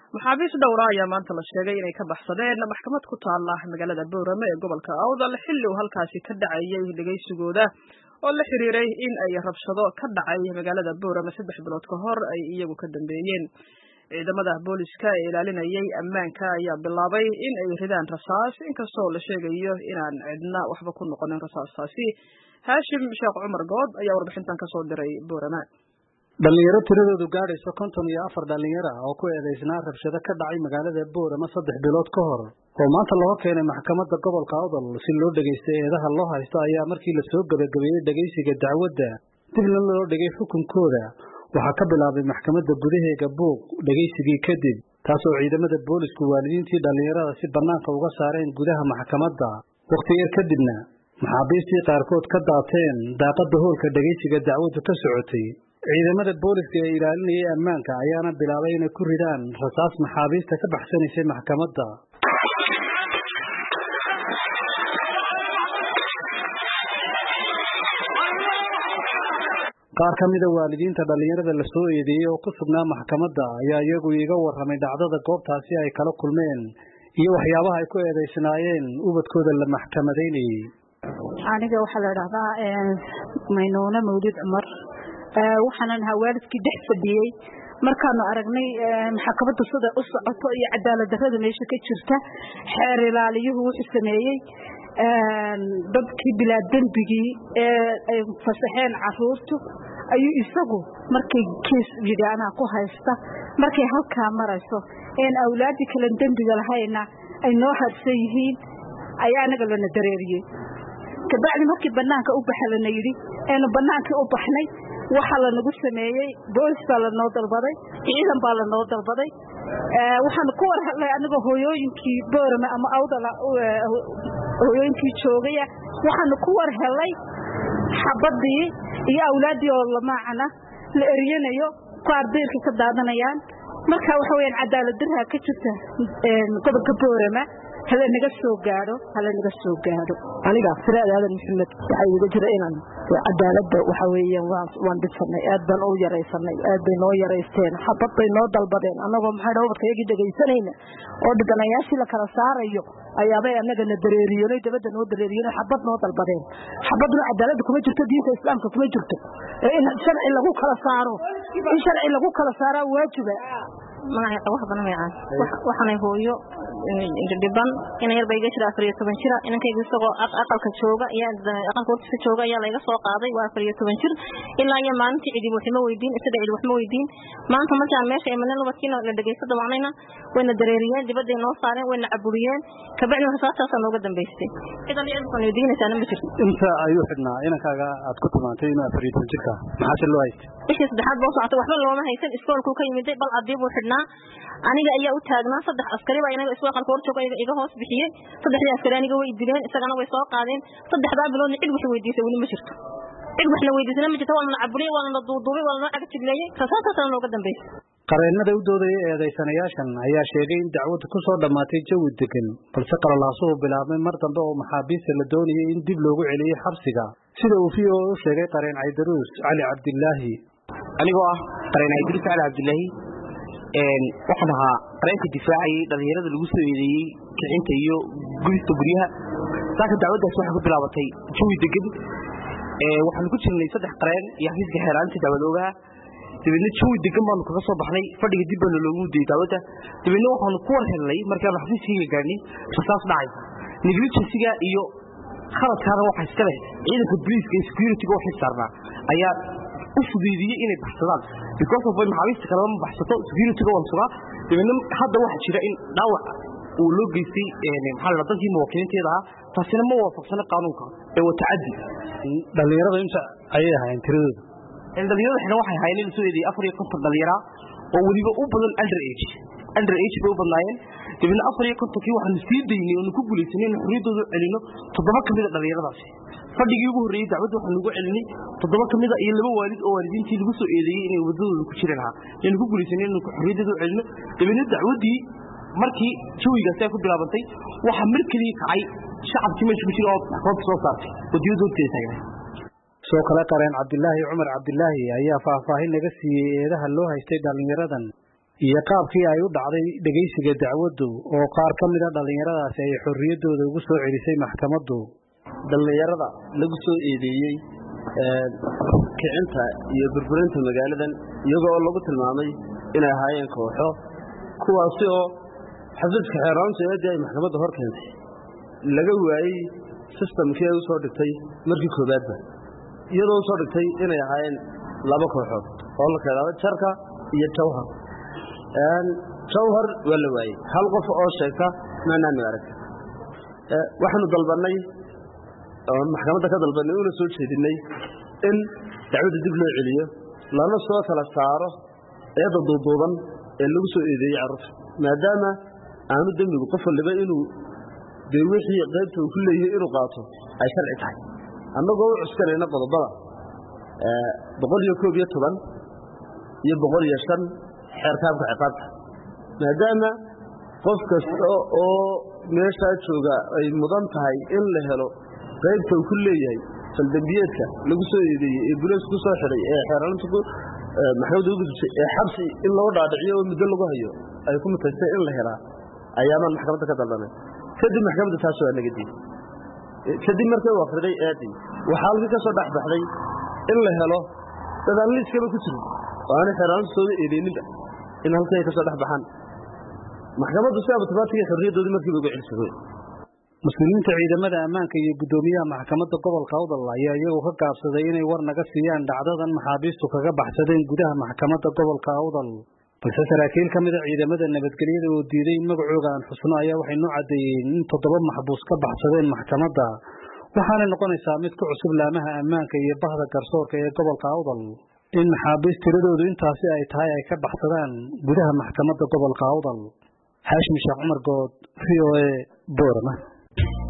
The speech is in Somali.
maxaabiis dhowr ah ayaa maanta la sheegay inay ka baxsadeen maxkamad ku taala magaalada Boorame ee gobolka Awdal xilli uu halkaasi ka dhacayay dhageysigooda oo la xiriiray in ay rabshado ka dhacay magaalada Boorame 3 bilood ka hor ay iyagu ka dambeeyeen. ciidamada booliska ee ilaalinayay ammaanka ayaa bilaabay in ay ridaan rasaas inkastoo la sheegayo inaan cidna waxba ku noqonin rasaastaasi. Haashim Sheekh Cumar Good ayaa warbixintan ka soo diray Boorame. dhalinyaro tiradoodu gaadhayso 54 dhalinyaro oo ku eedeysnaa rabshado ka dhacay magaalada Boorame 3 bilood ka hor oo maanta loo keenay maxkamadda gobolka Awdal si loo dhageysto eedaha loo haysto ayaa markii la soo gabagabeeyay dhageysiga dacwadda dibna loo dhagey xukunkooda waxaa ka bilaabay maxkamadda gudaheega buuq dhageysigii kadib taasoo ciidamada boolisku waalidiintii dhalinyarada si banaanka uga saareen gudaha maxkamadda waqti yar kadibna maxaabiistii qaarkood ka daateen daaqadda hoolka dhageysiga dacwaddu ka socotay. ciidamada booliska ee ilaalinayay ammaanka ayaana bilaabay inay ku ridaan rasaas maxaabiista ka baxsanaysay maxkamadda. qaar ka mid ah waalidiinta dhalinyarada la soo eedeeyay oo ku sugnaa maxkamadda ayaa iyagu iga warramay dhacdada goobtaasi ay kala kulmeen iyo waxyaabaha ay ku eedeysnaayeen ubadkooda la maxkamadeynayay. aniga waxaa la yidhaahdaa Maynuuna Mawlid Cumar waxaanan ahaa waalidkii dhex fadhiyey markaanu aragnay maxkamadda sida u socoto iyo cadaalad darrada meesha ka jirta. xeer ilaaliyuhu wuxuu sameeyey dadkii bilaa dembigii ay fasaxeen caruurtu ayuu isagu markay kiis yidhi anaa ku haysta markay halkaa marayso een awlaadii kale dembiga lahayna ay noo hadsan yihiin ayaa anaga lana dareeriyey. kabacdi markii banaanka u baxalana yidhi eenu banaankii u baxnay waxaa la nagu sameeyey boolis baa la noo dalbaday ciidan baa la noo dalbaday. waxaan ku war hadlay anigoo hooyooyinkii Boorame ama Awdal hooyooyinkii joogaya waxaan ku war helay xabadii iyo awlaadii oo la maacana la eriyanayo ku ardayda ka daadanayaan. marka waxa weeyaan cadaalad darra ka jirta gobolka Boorame hala naga soo gaaro aniga Firaad Aadan Maxamed waxa iga jira inaan cadaaladda waxa weeyaan waan dhisanay aad baan u yareysanay aad bay noo yareysteen xabad bay noo dalbadeen anagoo maxay dhawrkayga dhageysanayna oo dhiganayaashii la kala saarayo ayaabay anagana dareeriyeen dabada noo dareeriyeen xabad noo dalbadeen. xabadna cadaaladda kuma jirto diinta islaamka kuma jirto in sharci lagu kala saaro waajiba magaca wax badan waxaan hooyo dhiban in yar bay iga jira 14 jir inankaygu isagoo aqalka jooga aqalka hortiisa jooga ayaa la iga soo qaaday waa 14 jir ilaa iyo maalintii cidi waxma weydiin maanta markaan meesha imanay waqtiina la dhageysado waanayna wayna dareeriyeen dibadda noo saareen wayna caburiyeen kabacdi rasaas nooga dambeystay idan iyagu kan weydiinaysan ma jirto inta ayuu xidhnaa inankaaga aad ku timaantay inuu 14 jirka maxaa loo haystay ishii saddexaad boo socota waxba looma haysan iskoolku ka yimid bal adiib uu xidhnaa aniga ayaa u taagnaa 3 askari baa inaga isoo qalka horjooga iga hoos bixiyay 3 askari aniga way dileen isagana way soo qaadeen 3 bilood cid wax weydiisay wali ma jirto cid wax la weydiisana ma jirto waa la caburiyay waa la duuduubay waa la cagtigleyay rasaasana nooga dambeysay. qareenada u doodayay eedeysanayaashan ayaa sheegay in dacwaddu ku soo dhamaatay jawi degan balse qalalaasuhu bilaabmay mar dambe oo maxaabiista la doonayay in dib loogu celiyay xabsiga sida uu fiyo u sheegay qareen Caydaruus Cali Cabdillaahi. anigoo ah qareen Caydaruus Cali Cabdillaahi waxaan ahaa qareenka difaacay dhalinyarada lagu soo eedeeyay kicinta iyo gubista guryaha. saaka dacwaddaas waxay ku bilaabatay jawi degan waxaan ku jirnay 3 qareen iyo xafiiska xeeraanta dacwadoogaha dibadna jawi degan baan kaga soo baxnay fadhiga dib baan loogu diiday dacwadda dibadna waxaan ku war helnay markaan xafiiskiga gaarnay rasaas dhacaysa negligence-ga iyo khaladkaana waxa iska leh ciidanka booliska iyo security-ga waxay saarnaa ayaa u fududeeyay inay baxsadaan because of maxaabiista kale ma baxsato security-ga waan sugaa dibadna hadda waxa jira in dhaawac uu loo geystay maxaa la dadkii muwaakiliinteeda taasina ma waafaqsana qaanuunka ee wataadi. dhalinyarada inta ayay ahaayeen tiradooda dhalinyarada waxay ahaayeen soo eeday 54 dhalinyaro oo waliba u badan under age bay u badnaayeen dibna 54kii waxaan sii daynay oo ku guuleysanay xorriyadooda celino 7 kamid ah dhalinyaradaasi. fadhigii ugu horeeyay dacwadda waxaan ugu celinay 7 kamid ah iyo 2 waalid oo waalidiintii lagu soo eedeeyay inay wadadooda ku jireen inaan ku guuleysanay inaan xorriyadooda celino dibna dacwaddii markii jawigaas ay ku bilaabantay waxa markii kacay shacabkii meesha ku jira oo maxkamad soo saartay wadiyadooda taagay. soo kale qareen Cabdillaahi Cumar Cabdillaahi ayaa faahfaahin naga siiyay eedaha loo haystay dhalinyaradan iyo qaabkii ay u dhacday dhageysiga dacwaddu oo qaar ka mid ah dhalinyaradaasi ay xorriyadooda ugu soo celisay maxkamaddu. dhalinyarada lagu soo eedeeyey kicinta iyo burburinta magaaladan iyagoo lagu tilmaamay inay ahaayeen kooxo kuwaasi oo xafiiska xeeraanta ay maxkamadda hor keentay laga waayey systemkii ay u soo dhigtay markii koobaadba iyadoo soo dhigtay inay ahaayeen laba kooxood oo la kala jarka iyo jawhar jawhar waa la waayey hal qof oo sheegta maanaanu arag waxaanu dalbanay oo maxkamadda ka dalbanay una soo jeedinay in dacwadda dib loo celiyo lana soo kala saaro eeda duuduuban ee lagu soo eedeeyey carruurta maadaama aanu dembigu qof waliba inuu dee wixii qaybta uu ku leeyahay inuu qaato ay sharci tahay annagoo u cuskanayna qodobada 111 iyo 105 xeerkaabka ciqaabta maadaama qof kasta oo meeshaa jooga ay mudan tahay in la helo qaybta uu ku leeyahay faldambiyeedka lagu soo eedeeyey ee booliisku soo xiray ee xeeraanta maxkamadda ugu gudbisay ee xabsi in loo dhaadhiciyo oo muddo lagu hayo ay ku mutaystay in la helaa ayaamaan maxkamadda ka dalbanay kadib maxkamadda taas waa naga diiday kadib markay u akhriday eedii waxaa halkii ka soo dhex baxday in la helo dadaan liiskaba ku jirin oo aanay xeeraanta soo eedeyninba in halkii ay ka soo dhex baxaan maxkamaddu si abtibaadkii xorriyaddoodii markiiba ugu celisay. mas-uuliyiinta ciidamada ammaanka iyo guddoomiyaha maxkamadda gobolka Awdal ayaa iyagu ka gaabsaday inay war naga siiyaan dhacdadan maxaabiistu kaga baxsadeen gudaha maxkamadda gobolka Awdal balse saraakiil ka mid ah ciidamada nabadgelyada oo diiday in magacooda aan xusno ayaa waxay noo cadeeyeen in 7 maxbuus ka baxsadeen maxkamadda waxaana noqonaysaa mid ku cusub laamaha ammaanka iyo bahda garsoorka ee gobolka Awdal in maxaabiis tiradoodu intaasi ay tahay ay ka baxsadaan gudaha maxkamadda gobolka Awdal. Haashim Sheekh Cumar Good, VOA, Boorama.